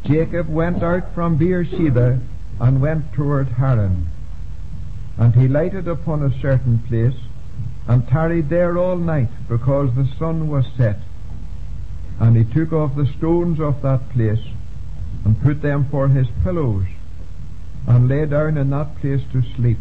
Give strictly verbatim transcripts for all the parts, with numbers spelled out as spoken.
Jacob went out from Beersheba and went toward Haran. And he lighted upon a certain place, and tarried there all night, because the sun was set. And he took off the stones of that place, and put them for his pillows, and lay down in that place to sleep.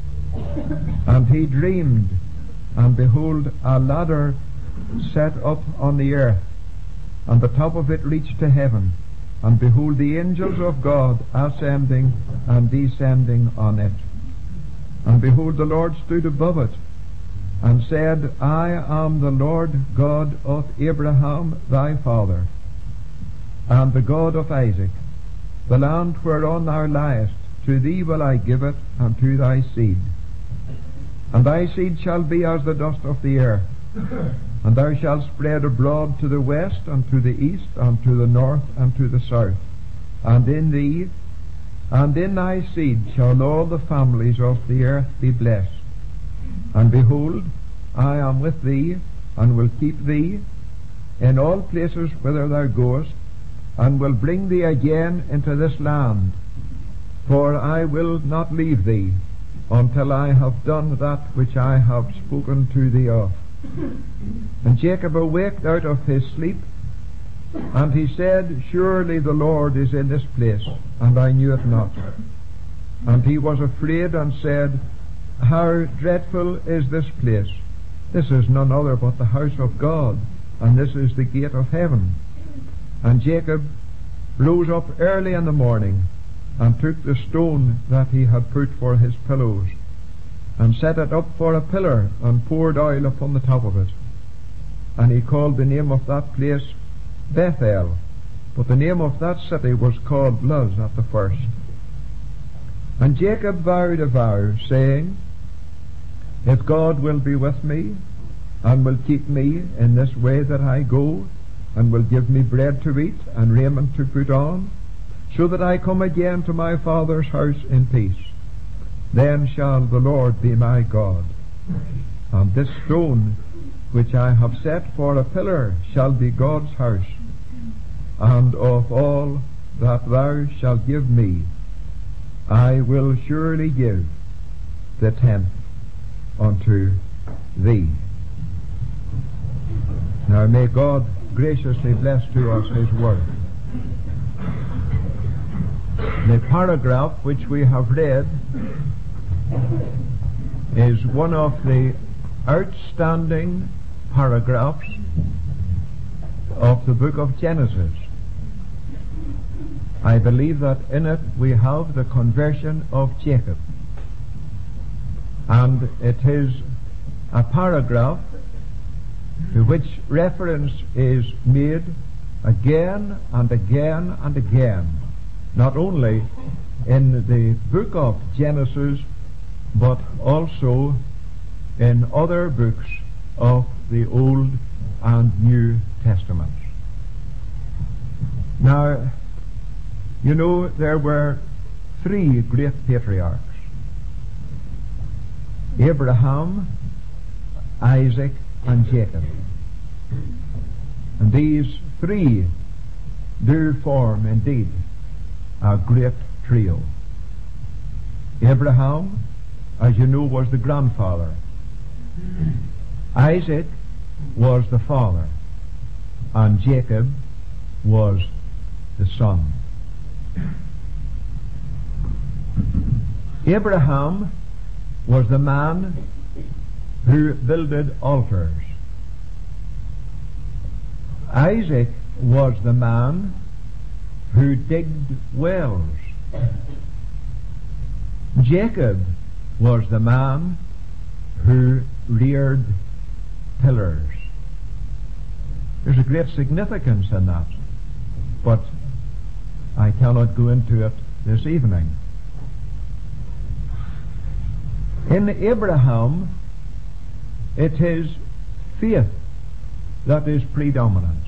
And he dreamed, and behold, a ladder set up on the earth, and the top of it reached to heaven. And behold, the angels of God ascending and descending on it. And behold, the Lord stood above it, and said, I am the Lord God of Abraham thy father, and the God of Isaac. The land whereon thou liest, to thee will I give it, and to thy seed. And thy seed shall be as the dust of the earth, and thou shalt spread abroad to the west, and to the east, and to the north, and to the south. And in thee, and in thy seed, shall all the families of the earth be blessed. And behold, I am with thee, and will keep thee in all places whither thou goest, and will bring thee again into this land. For I will not leave thee until I have done that which I have spoken to thee of. And Jacob awaked out of his sleep, and he said, Surely the Lord is in this place, and I knew it not. And he was afraid, and said, How dreadful is this place! This is none other but the house of God, and this is the gate of heaven. And Jacob rose up early in the morning, and took the stone that he had put for his pillows, and set it up for a pillar, and poured oil upon the top of it. And he called the name of that place Bethel, but the name of that city was called Luz at the first. And Jacob vowed a vow, saying, If God will be with me, and will keep me in this way that I go, and will give me bread to eat, and raiment to put on, so that I come again to my father's house in peace, then shall the Lord be my God. And this stone which I have set for a pillar shall be God's house. And of all that thou shalt give me, I will surely give the tenth unto thee. Now may God graciously bless to us his word. The paragraph which we have read is one of the outstanding paragraphs of the book of Genesis. I believe that in it we have the conversion of Jacob, and it is a paragraph to which reference is made again and again and again, not only in the book of Genesis, but also in other books of the Old and New Testaments. Now, you know, there were three great patriarchs: Abraham, Isaac, and Jacob. And these three do form, indeed, a great trio. Abraham, as you know, was the grandfather. Isaac was the father, and Jacob was the son. Abraham was the man who builded altars. Isaac was the man who digged wells. Jacob was the man who reared pillars. There's a great significance in that, but I cannot go into it this evening. In Abraham, it is faith that is predominant.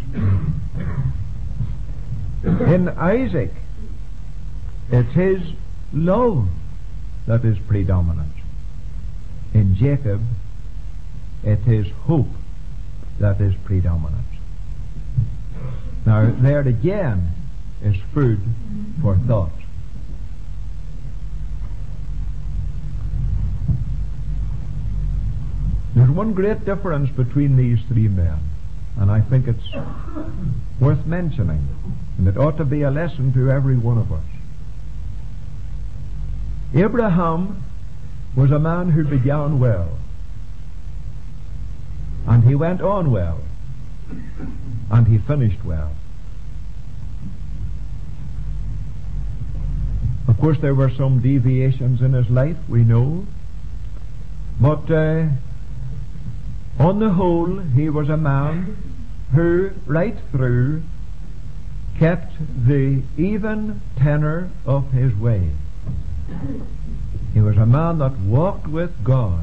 In Isaac, it is love that is predominant. In Jacob, it is hope that is predominant. Now, there again is food for thought. There's one great difference between these three men, and I think it's worth mentioning, and it ought to be a lesson to every one of us. Abraham was a man who began well, and he went on well, and he finished well. Of course, there were some deviations in his life, we know, but uh, on the whole, he was a man who, right through, kept the even tenor of his way. He was a man that walked with God,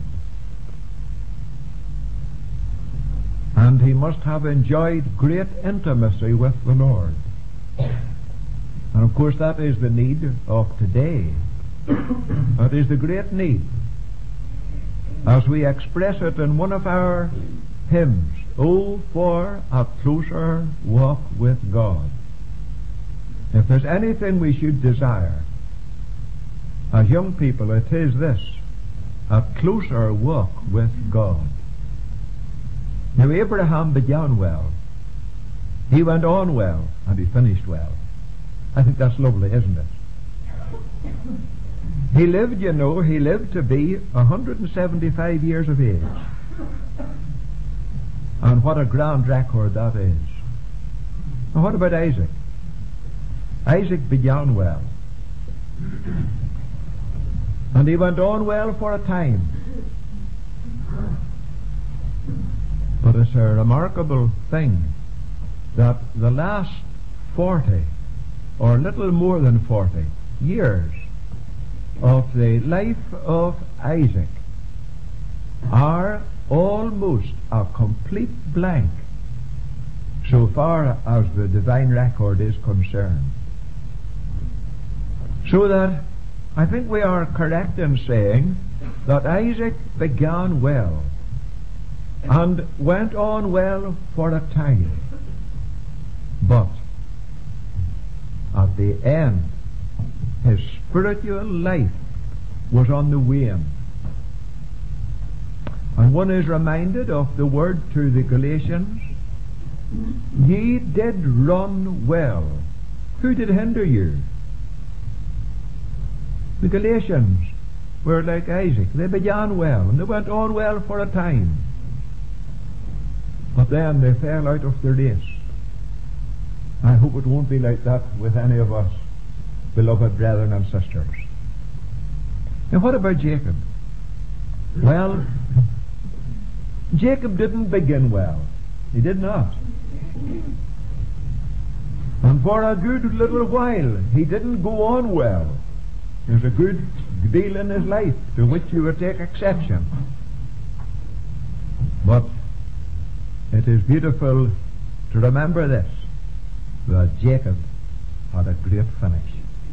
and he must have enjoyed great intimacy with the Lord. And of course that is the need of today. That is the great need. As we express it in one of our hymns, "Oh, for a closer walk with God." If there's anything we should desire as young people, it is this: a closer walk with God. Now, Abraham began well, he went on well, and he finished well. I think that's lovely, isn't it? He lived, you know, he lived to be one hundred seventy-five years of age. And what a grand record that is. And what about Isaac? Isaac began well, and he went on well for a time. But it's a remarkable thing that the last forty, or little more than forty, years of the life of Isaac are almost a complete blank so far as the divine record is concerned. So that I think we are correct in saying that Isaac began well and went on well for a time, but at the end his spiritual life was on the wane. And one is reminded of the word to the Galatians, "Ye did run well." Who did hinder you? The Galatians were like Isaac. They began well, and they went on well for a time. But then they fell out of the race. I hope it won't be like that with any of us, beloved brethren and sisters. Now, what about Jacob? Well, Jacob didn't begin well. He did not. And for a good little while, he didn't go on well. There's a good deal in his life to which you would take exception. But it is beautiful to remember this, that Jacob had a great finish.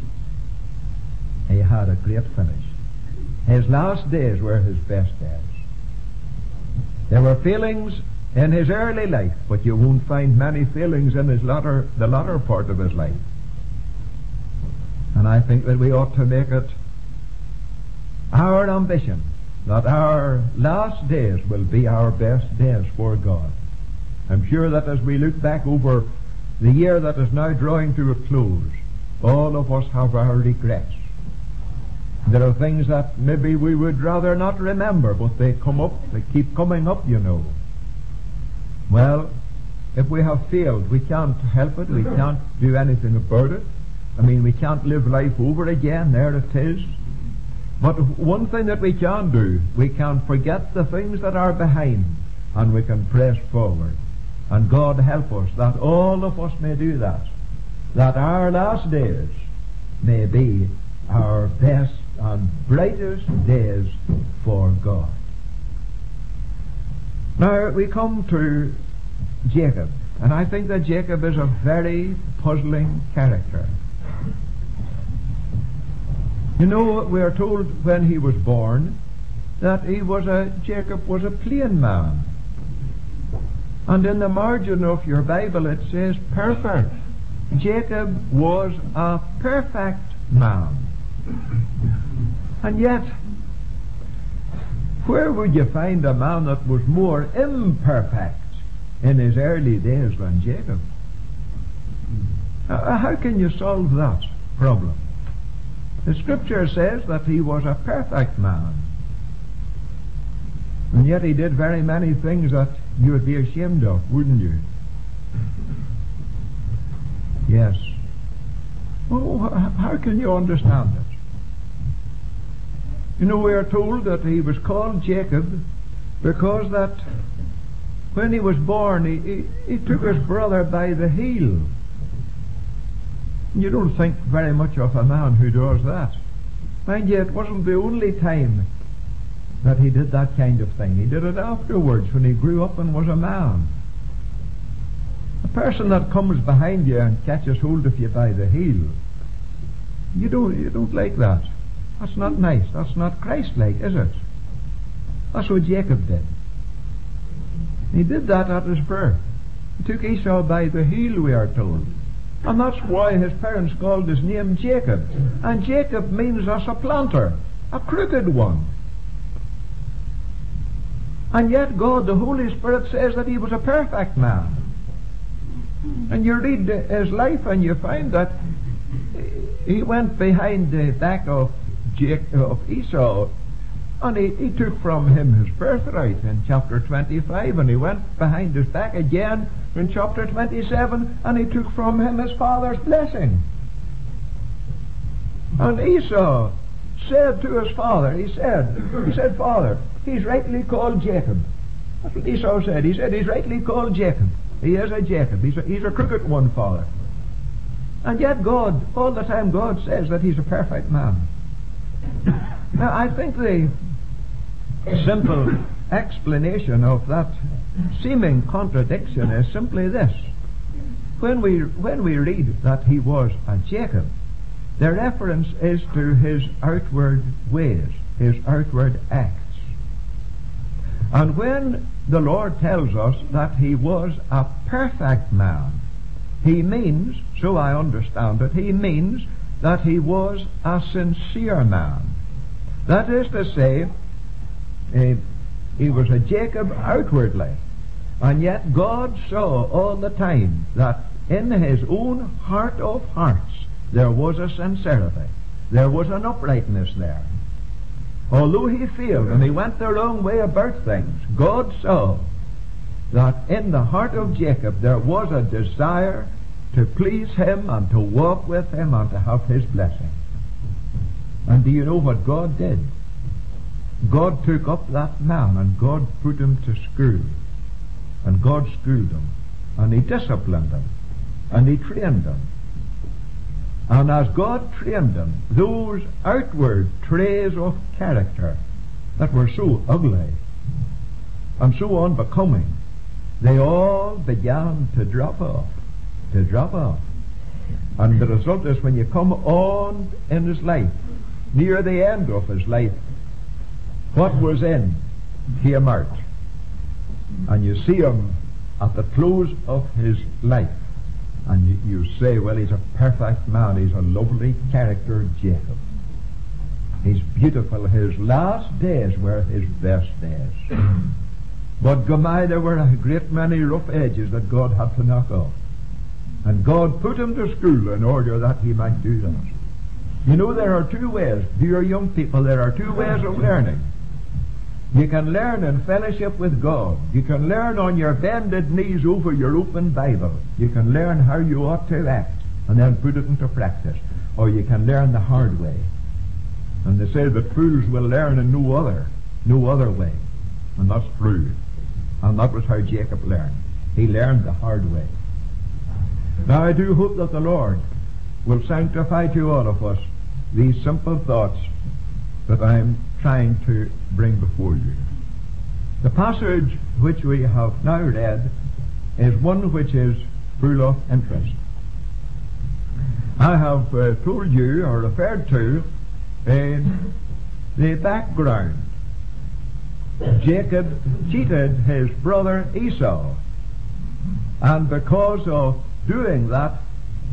He had a great finish. His last days were his best days. There were feelings in his early life, but you won't find many feelings in his latter, the latter part of his life. And I think that we ought to make it our ambition that our last days will be our best days for God. I'm sure that as we look back over the year that is now drawing to a close, all of us have our regrets. There are things that maybe we would rather not remember, but they come up, they keep coming up, you know. Well, if we have failed, we can't help it, we can't do anything about it. I mean, we can't live life over again, there it is. But one thing that we can do, we can forget the things that are behind, and we can press forward. And God help us that all of us may do that, that our last days may be our best and brightest days for God. Now we come to Jacob, and I think that Jacob is a very puzzling character. You know, we are told when he was born that he was a Jacob was a plain man. And in the margin of your Bible it says perfect. Jacob was a perfect man. And yet, where would you find a man that was more imperfect in his early days than Jacob? Uh, how can you solve that problem? The Scripture says that he was a perfect man. And yet he did very many things that you would be ashamed of, wouldn't you? Yes. Oh, how can you understand it? You know, we are told that he was called Jacob because that when he was born, he, he, he took his brother by the heel. You don't think very much of a man who does that. Mind you, it wasn't the only time that he did that kind of thing. He did it afterwards when he grew up and was a man. A person that comes behind you and catches hold of you by the heel, you don't, you don't like that. That's not nice. That's not Christ-like, is it? That's what Jacob did. He did that at his birth. He took Esau by the heel, we are told. And that's why his parents called his name Jacob. And Jacob means a supplanter, a crooked one. And yet God, the Holy Spirit, says that he was a perfect man. And you read his life and you find that he went behind the back of, Jacob, of Esau, and he, he took from him his birthright in chapter twenty-five, and he went behind his back again in chapter twenty-seven, and he took from him his father's blessing. And Esau said to his father, he said, he said, Father, he's rightly called Jacob. That's what Esau said. He said, he's rightly called Jacob. He is a Jacob. He's a, he's a crooked one, Father. And yet God, all the time God says that he's a perfect man. Now, I think the simple explanation of that seeming contradiction is simply this. When we, when we read that he was a Jacob, the reference is to his outward ways, his outward acts. And when the Lord tells us that he was a perfect man, he means, so I understand it, he means that he was a sincere man. That is to say, uh, he was a Jacob outwardly, and yet God saw all the time that in his own heart of hearts there was a sincerity, there was an uprightness there. Although he failed and he went the wrong way about things, God saw that in the heart of Jacob there was a desire to please him and to walk with him and to have his blessing. And do you know what God did? God took up that man and God put him to school. And God schooled him. And he disciplined him. And he trained him. And as God trained him, those outward traits of character that were so ugly and so unbecoming, they all began to drop off. To drop off. And the result is when you come on in his life, near the end of his life, what was in came out. And you see him at the close of his life, and you, you say, well, he's a perfect man, he's a lovely character, Jacob. He's beautiful. His last days were his best days. But Gomai, there were a great many rough edges that God had to knock off. And God put him to school in order that he might do that. You know, there are two ways, dear young people, there are two ways of learning. You can learn in fellowship with God. You can learn on your bended knees over your open Bible. You can learn how you ought to act and then put it into practice. Or you can learn the hard way. And they say that fools will learn in no other, no other way. And that's true. And that was how Jacob learned. He learned the hard way. Now I do hope that the Lord will sanctify to all of us these simple thoughts that I am trying to bring before you. The passage which we have now read is one which is full of interest. I have uh, told you, or referred to, in the background. Jacob cheated his brother Esau, and because of doing that,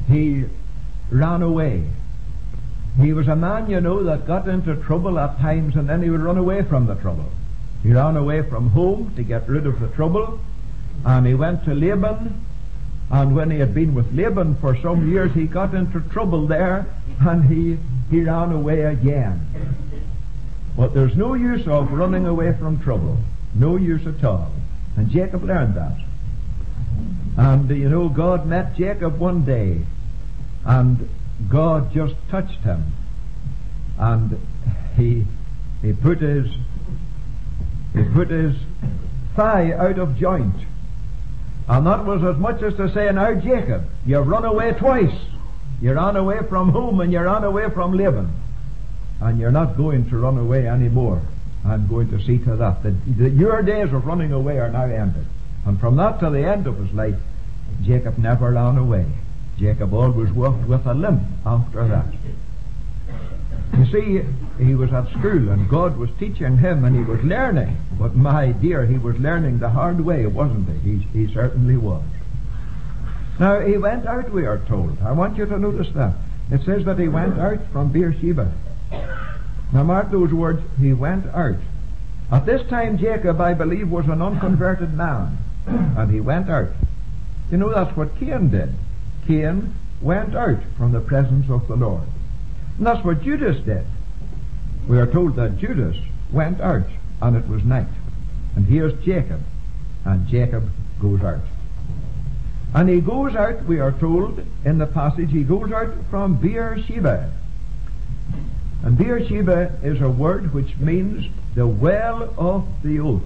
he ran away. He was a man, you know, that got into trouble at times, and then he would run away from the trouble. He ran away from home to get rid of the trouble, and he went to Laban, and when he had been with Laban for some years, he got into trouble there, and he, he ran away again. But there's no use of running away from trouble. No use at all. And Jacob learned that. And, you know, God met Jacob one day, and God just touched him, and he he put his he put his thigh out of joint, and that was as much as to say, now Jacob, you've run away twice. You ran away from home and you ran away from Laban, and you're not going to run away anymore. I'm going to see to that that, that your days of running away are now ended. And from that to the end of his life, Jacob never ran away. Jacob always walked with a limp after that. You see, he was at school and God was teaching him and he was learning. But my dear, he was learning the hard way, wasn't he? He, he certainly was. Now, he went out, we are told. I want you to notice that. It says that he went out from Beersheba. Now, mark those words, he went out. At this time, Jacob, I believe, was an unconverted man. And he went out. You know, that's what Cain did. Cain went out from the presence of the Lord. And that's what Judas did. We are told that Judas went out, and it was night. And here's Jacob, and Jacob goes out. And he goes out, we are told in the passage, he goes out from Beersheba. And Beersheba is a word which means the well of the oath.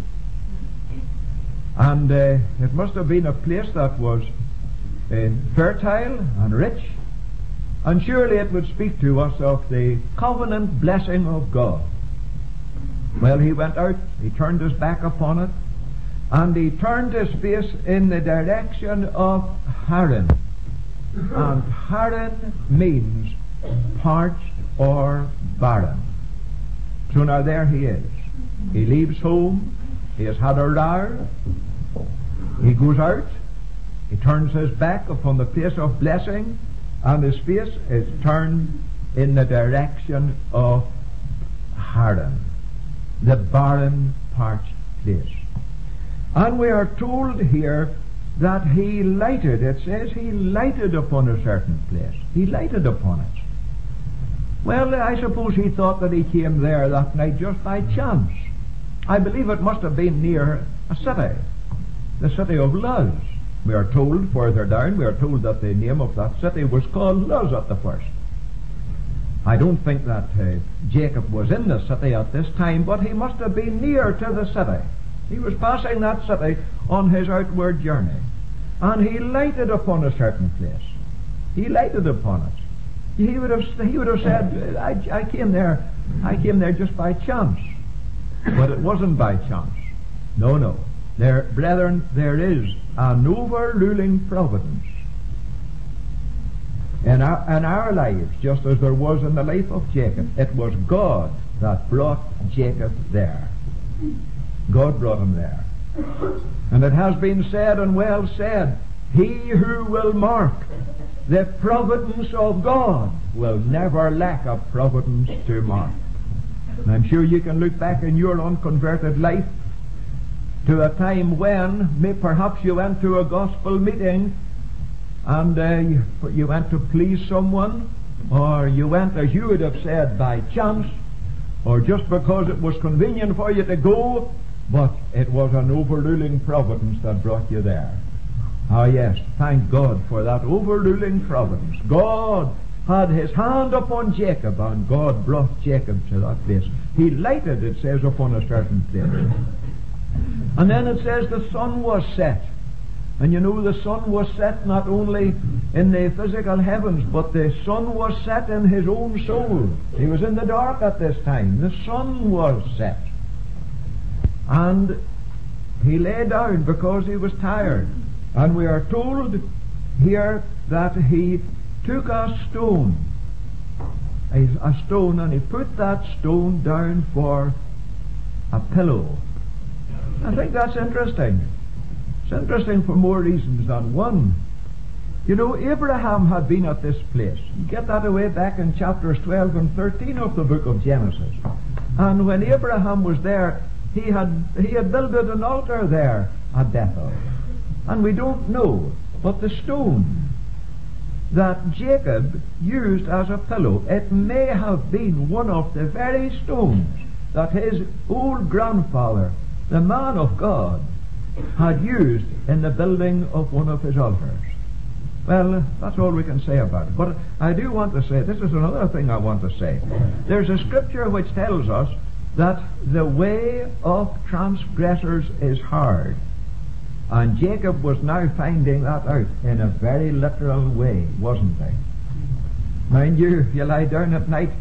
And uh, it must have been a place that was uh, fertile and rich. And surely it would speak to us of the covenant blessing of God. Well, he went out, he turned his back upon it, and he turned his face in the direction of Haran. And Haran means parched or barren. So now there he is. He leaves home, he has had a row, he goes out, he turns his back upon the place of blessing, and his face is turned in the direction of Haran, the barren, parched place. And we are told here that he lighted, it says he lighted upon a certain place. He lighted upon it. Well, I suppose he thought that he came there that night just by chance. I believe it must have been near a city, the city of Luz. We are told further down, we are told that the name of that city was called Luz at the first. I don't think that uh, Jacob was in the city at this time, but he must have been near to the city. He was passing that city on his outward journey. And he lighted upon a certain place. He lighted upon it. He would have, he would have said, I, I came there, I came there just by chance. But it wasn't by chance. No, no. There, brethren, there is an overruling providence in our, in our lives, just as there was in the life of Jacob. It was God that brought Jacob there. God brought him there. And it has been said, and well said, he who will mark the providence of God will never lack a providence to mark. And I'm sure you can look back in your unconverted life to a time when may, perhaps you went to a gospel meeting and uh, you, you went to please someone, or you went, as you would have said, by chance, or just because it was convenient for you to go, but it was an overruling providence that brought you there. Ah, yes, thank God for that overruling providence. God had his hand upon Jacob, and God brought Jacob to that place. He lighted, it says, upon a certain place. And then it says the sun was set. And you know, the sun was set not only in the physical heavens, but the sun was set in his own soul. He was in the dark at this time. The sun was set. And he lay down because he was tired. And we are told here that he took a stone, a, a stone, and he put that stone down for a pillow. I think that's interesting. It's interesting for more reasons than one. You know, Abraham had been at this place. You get that away back in chapters twelve and thirteen of the book of Genesis. And when Abraham was there, he had he had builded an altar there at Bethel. And we don't know, but the stone that Jacob used as a pillow, it may have been one of the very stones that his old grandfather, the man of God, had used in the building of one of his altars. Well, that's all we can say about it. But I do want to say, this is another thing I want to say. There's a scripture which tells us that the way of transgressors is hard. And Jacob was now finding that out in a very literal way, wasn't he? Mind you, if you lie down at night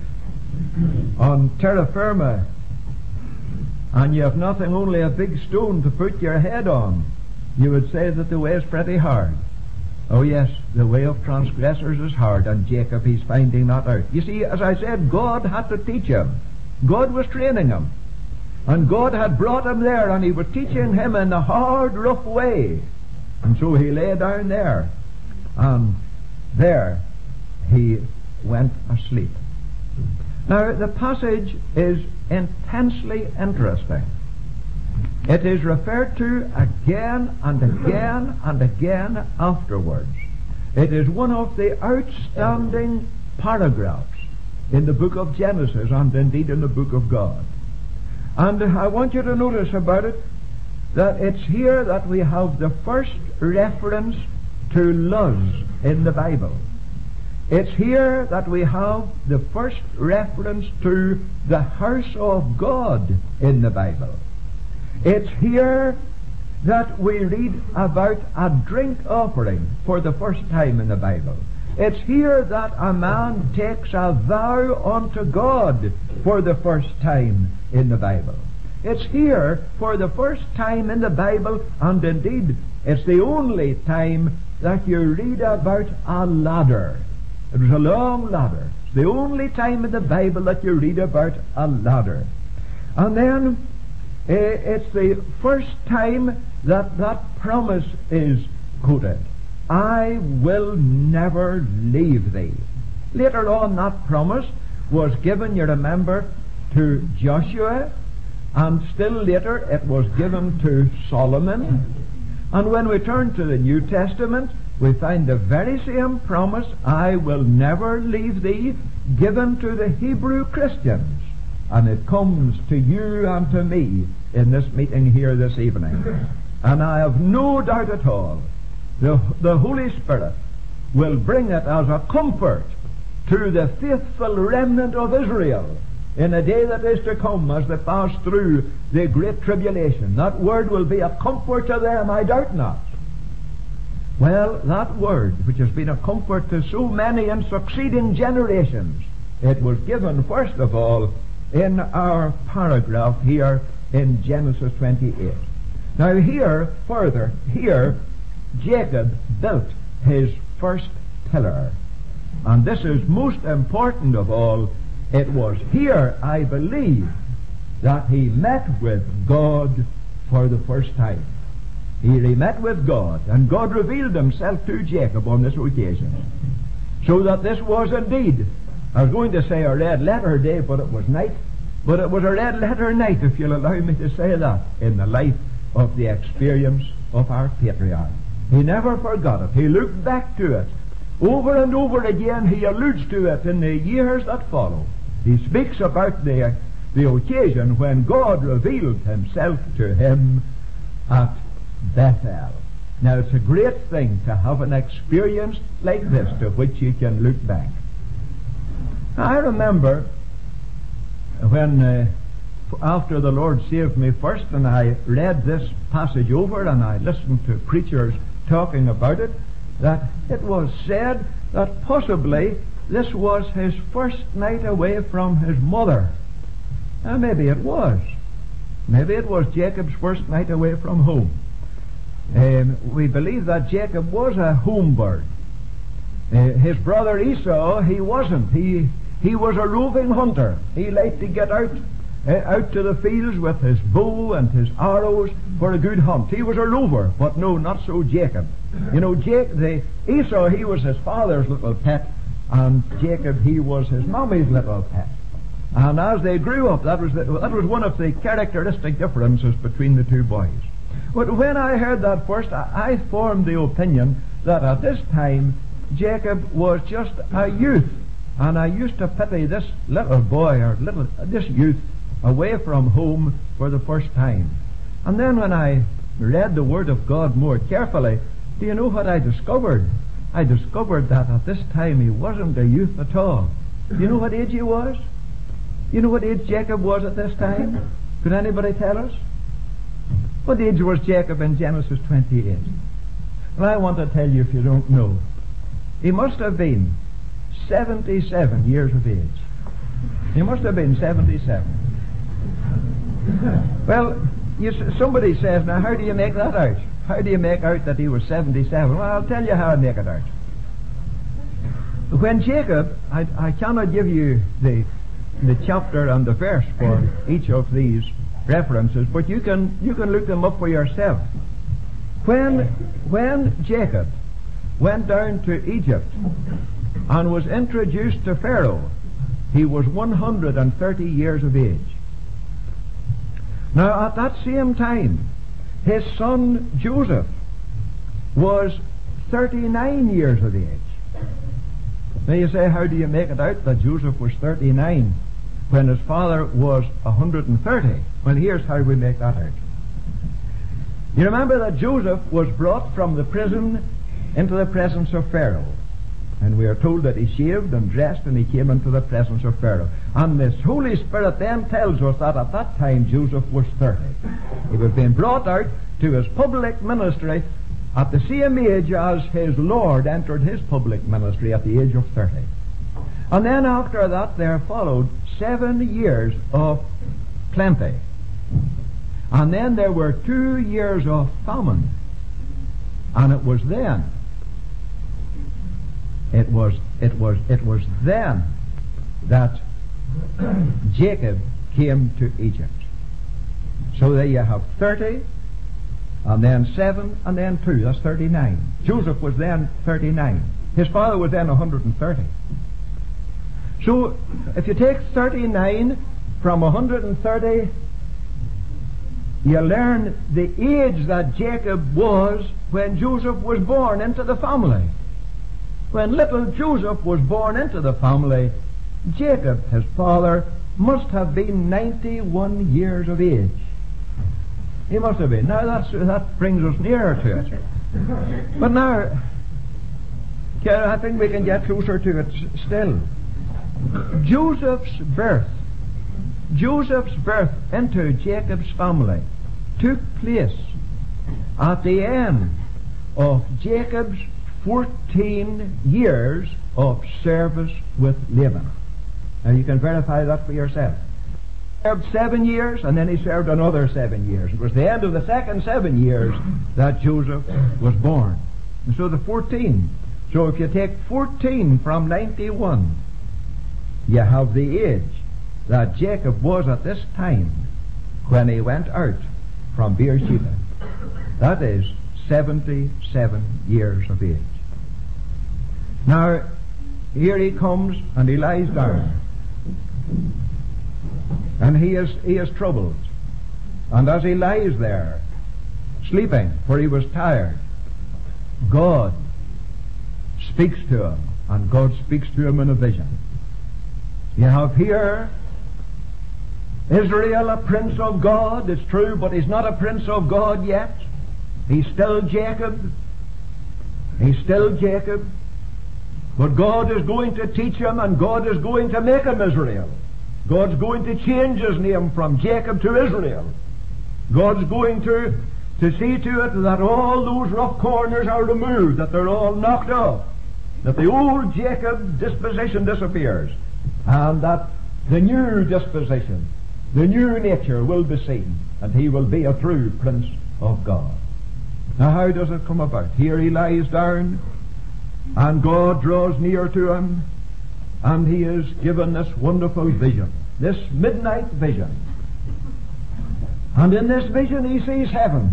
on terra firma and you have nothing, only a big stone to put your head on, you would say that the way is pretty hard. Oh yes, the way of transgressors is hard, and Jacob, he's finding that out. You see, as I said, God had to teach him. God was training him. And God had brought him there, and he was teaching him in a hard, rough way. And so he lay down there, and there he went asleep. Now, the passage is intensely interesting. It is referred to again and again and again afterwards. It is one of the outstanding paragraphs in the book of Genesis, and indeed in the book of God. And I want you to notice about it that it's here that we have the first reference to Luz in the Bible. It's here that we have the first reference to the house of God in the Bible. It's here that we read about a drink offering for the first time in the Bible. It's here that a man takes a vow unto God for the first time in the Bible. It's here for the first time in the Bible, and indeed it's the only time that you read about a ladder. It was a long ladder. It's the only time in the Bible that you read about a ladder. And then uh, it's the first time that that promise is quoted. I will never leave thee. Later on, that promise was given, you remember, to Joshua, and still later it was given to Solomon. And when we turn to the New Testament, we find the very same promise, I will never leave thee, given to the Hebrew Christians. And it comes to you and to me in this meeting here this evening. And I have no doubt at all The, the Holy Spirit will bring it as a comfort to the faithful remnant of Israel in a day that is to come as they pass through the great tribulation. That word will be a comfort to them, I doubt not. Well, that word, which has been a comfort to so many in succeeding generations, it was given first of all in our paragraph here in Genesis twenty-eight. Now here, further, here Jacob built his first pillar. And this is most important of all. It was here, I believe, that he met with God for the first time. Here he met with God, and God revealed himself to Jacob on this occasion. So that this was indeed, I was going to say a red letter day, but it was night. But it was a red letter night, if you'll allow me to say that, in the life of the experience of our patriarch. He never forgot it. He looked back to it. Over and over again he alludes to it in the years that follow. He speaks about the, the occasion when God revealed himself to him at Bethel. Now it's a great thing to have an experience like this to which you can look back. I remember when uh, after the Lord saved me first, and I read this passage over and I listened to preachers talking about it, that it was said that possibly this was his first night away from his mother. Now maybe it was. Maybe it was Jacob's first night away from home. Um, we believe that Jacob was a home bird. Uh, his brother Esau, he wasn't. He he was a roving hunter. He liked to get out uh, out to the fields with his bow and his arrows for a good hunt. He was a rover, but no, not so Jacob. You know, Jacob, the, Esau, he was his father's little pet, and Jacob, he was his mommy's little pet. And as they grew up, that was the, that was one of the characteristic differences between the two boys. But when I heard that first, I, I formed the opinion that at this time Jacob was just a youth, and I used to pity this little boy or little this youth away from home for the first time. And then when I read the Word of God more carefully, do you know what I discovered? I discovered that at this time he wasn't a youth at all. Do you know what age he was? You know what age Jacob was at this time? Could anybody tell us? What age was Jacob in Genesis twenty-eight? Well, I want to tell you if you don't know. He must have been seventy-seven years of age. He must have been seventy-seven. Well, you, somebody says, now how do you make that out? How do you make out that he was seventy-seven? Well, I'll tell you how I make it out. When Jacob, I, I cannot give you the the chapter and the verse for each of these references, but you can you can look them up for yourself. When when Jacob went down to Egypt and was introduced to Pharaoh, he was one hundred thirty years of age. Now at that same time, his son Joseph was thirty-nine years of age. Now you say, how do you make it out that Joseph was thirty-nine when his father was one hundred thirty? Well, here's how we make that out. You remember that Joseph was brought from the prison into the presence of Pharaoh. And we are told that he shaved and dressed and he came into the presence of Pharaoh. And this Holy Spirit then tells us that at that time Joseph was thirty. He was being brought out to his public ministry at the same age as his Lord entered his public ministry at the age of thirty. And then after that there followed seven years of plenty. And then there were two years of famine. And it was then, it was, it was, it was then that Jacob came to Egypt. So there you have thirty, and then seven, and then two. That's thirty-nine. Joseph was then thirty-nine. His father was then one hundred thirty. So if you take thirty-nine from one hundred thirty, you learn the age that Jacob was when Joseph was born into the family. When little Joseph was born into the family, Jacob, his father, must have been ninety-one years of age. He must have been. Now that's, that brings us nearer to it. But now, I think we can get closer to it still. Joseph's birth, Joseph's birth into Jacob's family took place at the end of Jacob's fourteen years of service with Laban. Now you can verify that for yourself. He served seven years, and then he served another seven years. It was the end of the second seven years that Joseph was born. And so the fourteen. So if you take fourteen from ninety-one, you have the age that Jacob was at this time when he went out from Beersheba. That is seventy-seven years of age. Now, here he comes and he lies down. And he is, he is troubled. And as he lies there, sleeping, for he was tired, God speaks to him, and God speaks to him in a vision. You have here Israel, a prince of God, it's true, but he's not a prince of God yet. He's still Jacob. He's still Jacob. But God is going to teach him, and God is going to make him Israel. God's going to change his name from Jacob to Israel. God's going to, to see to it that all those rough corners are removed, that they're all knocked off, that the old Jacob disposition disappears, and that the new disposition, the new nature will be seen, and he will be a true prince of God. Now how does it come about? Here he lies down, and God draws near to him, and he is given this wonderful vision, this midnight vision. And in this vision he sees heaven.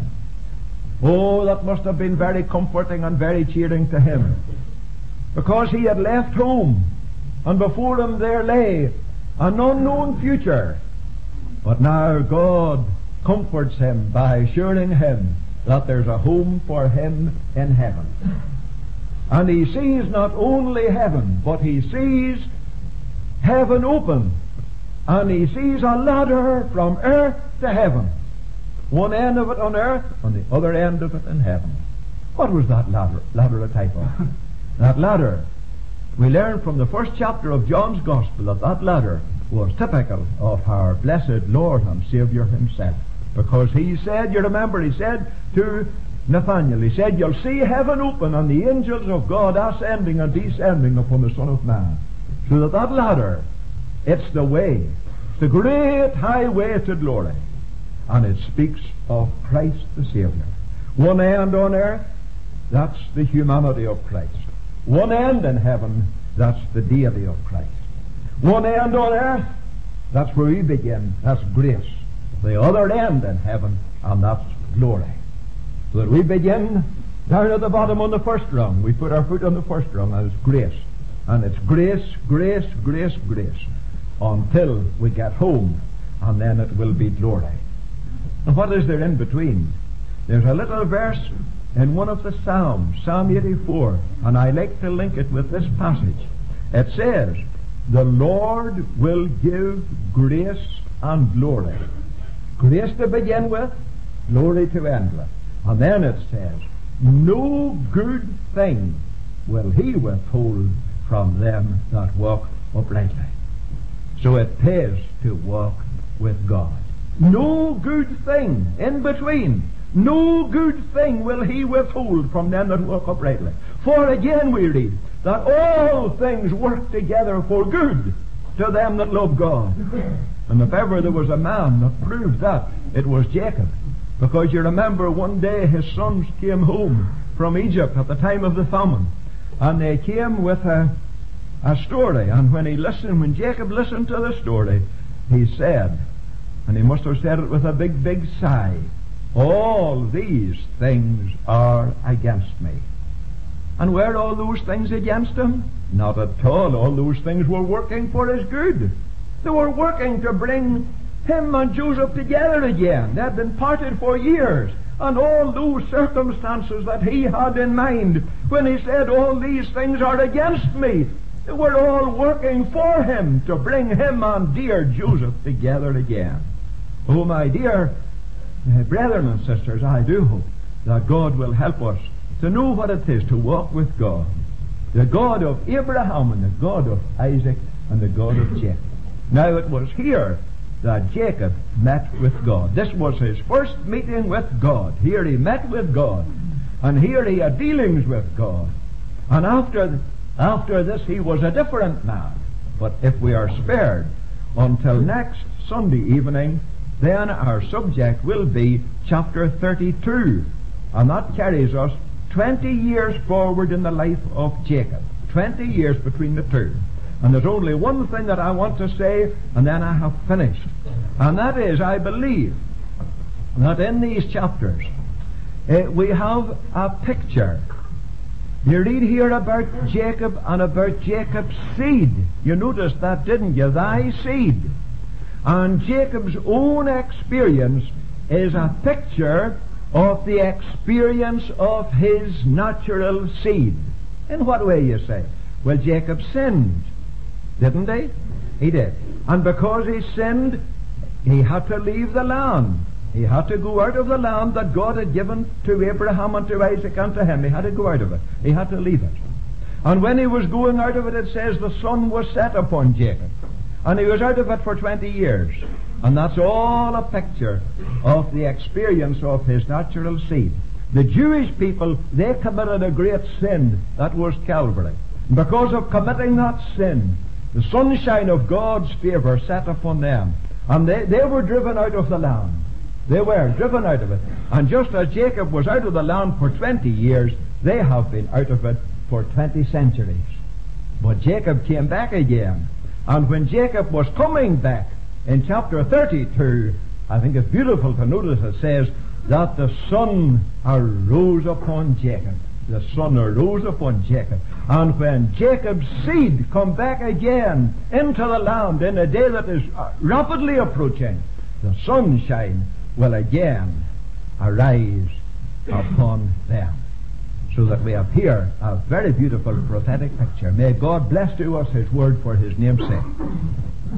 Oh, that must have been very comforting and very cheering to him, because he had left home, and before him there lay an unknown future. But now God comforts him by assuring him that there's a home for him in heaven. And he sees not only heaven, but he sees heaven open, and he sees a ladder from earth to heaven. One end of it on earth, and the other end of it in heaven. What was that ladder, ladder a type of? That ladder, we learn from the first chapter of John's Gospel that that ladder was typical of our blessed Lord and Savior himself. Because he said, you remember, he said to Nathanael, he said, you'll see heaven open and the angels of God ascending and descending upon the Son of Man. So that that ladder, it's the way, it's the great highway to glory. And it speaks of Christ the Savior. One end on earth, that's the humanity of Christ. One end in heaven, that's the deity of Christ. One end on earth, that's where we begin, that's grace. The other end in heaven, and that's glory. So that we begin down at the bottom on the first rung. We put our foot on the first rung, and it's grace. And it's grace, grace, grace, grace, until we get home, and then it will be glory. And what is there in between? There's a little verse in one of the Psalms, Psalm eighty-four, and I like to link it with this passage. It says, the Lord will give grace and glory. Grace to begin with, glory to end with. And then it says, no good thing will he withhold from them that walk uprightly. So it pays to walk with God. No good thing in between. No good thing will he withhold from them that walk uprightly. For again we read that all things work together for good to them that love God. And if ever there was a man that proved that, it was Jacob. Because you remember one day his sons came home from Egypt at the time of the famine. And they came with a, a story. And when he listened, when Jacob listened to the story, he said, and he must have said it with a big, big sigh, all these things are against me. And were all those things against him? Not at all. All those things were working for his good. They were working to bring him and Joseph together again. They had been parted for years. And all those circumstances that he had in mind when he said all these things are against me, they were all working for him to bring him and dear Joseph together again. Oh, my dear uh, brethren and sisters, I do hope that God will help us to know what it is to walk with God. The God of Abraham and the God of Isaac and the God of Jacob. Now it was here that Jacob met with God. This was his first meeting with God. Here he met with God. And here he had dealings with God. And after, after this he was a different man. But if we are spared until next Sunday evening, then our subject will be chapter thirty-two. And that carries us twenty years forward in the life of Jacob. Twenty years between the two. And there's only one thing that I want to say, and then I have finished. And that is, I believe that in these chapters uh, we have a picture. You read here about Jacob and about Jacob's seed. You noticed that, didn't you? Thy seed. And Jacob's own experience is a picture of the experience of his natural seed. In what way, you say? Well, Jacob sinned, didn't he? He did. And because he sinned, he had to leave the land. He had to go out of the land that God had given to Abraham and to Isaac and to him. He had to go out of it. He had to leave it. And when he was going out of it, it says the sun was set upon Jacob. And he was out of it for twenty years. And that's all a picture of the experience of his natural seed. The Jewish people, they committed a great sin. That was Calvary. Because of committing that sin, the sunshine of God's favor set upon them. And they, they were driven out of the land. They were driven out of it. And just as Jacob was out of the land for twenty years, they have been out of it for twenty centuries. But Jacob came back again. And when Jacob was coming back in chapter thirty-two, I think it's beautiful to notice it says that the sun arose upon Jacob. The sun arose upon Jacob. And when Jacob's seed come back again into the land in a day that is rapidly approaching, the sunshine will again arise upon them. So that we have here a very beautiful prophetic picture. May God bless to us His word for His name's sake.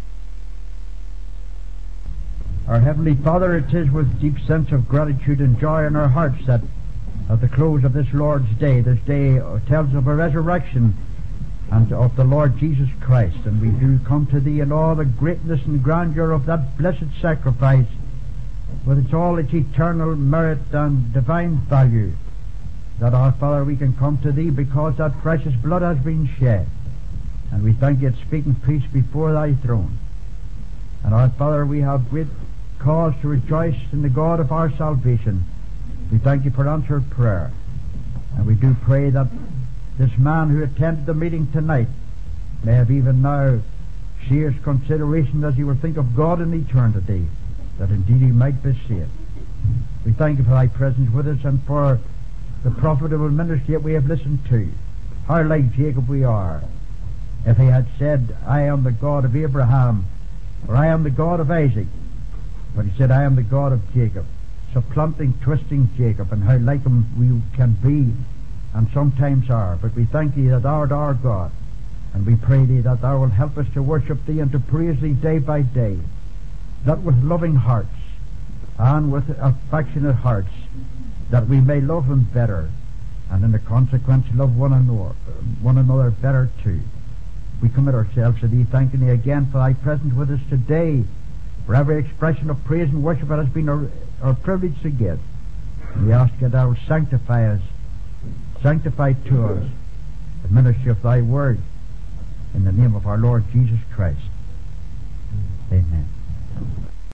Our Heavenly Father, it is with deep sense of gratitude and joy in our hearts that at the close of this Lord's Day, this day tells of a resurrection and of the Lord Jesus Christ, and we do come to Thee in all the greatness and grandeur of that blessed sacrifice, with its all its eternal merit and divine value, that our Father, we can come to Thee because that precious blood has been shed, and we thank Thee, speaking peace before Thy throne. And our Father, we have great cause to rejoice in the God of our salvation. We thank You for answered prayer, and we do pray that this man who attended the meeting tonight may have even now serious consideration as he will think of God in eternity, that indeed he might be saved. We thank You for Thy presence with us and for the profitable ministry that we have listened to. How like Jacob we are. If he had said, I am the God of Abraham, or I am the God of Isaac, but he said, I am the God of Jacob, supplanting, twisting Jacob, and how like him we can be and sometimes are. But we thank Thee that Thou art our God, and we pray Thee that Thou wilt help us to worship Thee and to praise Thee day by day, that with loving hearts and with affectionate hearts, that we may love Him better, and in the consequence love one another, one another better too. We commit ourselves to Thee, thanking Thee again for Thy presence with us today, for every expression of praise and worship it has been our, our privilege to give. And we ask that Thou wilt sanctify us, sanctify to us the ministry of Thy word, in the name of our Lord Jesus Christ. Amen.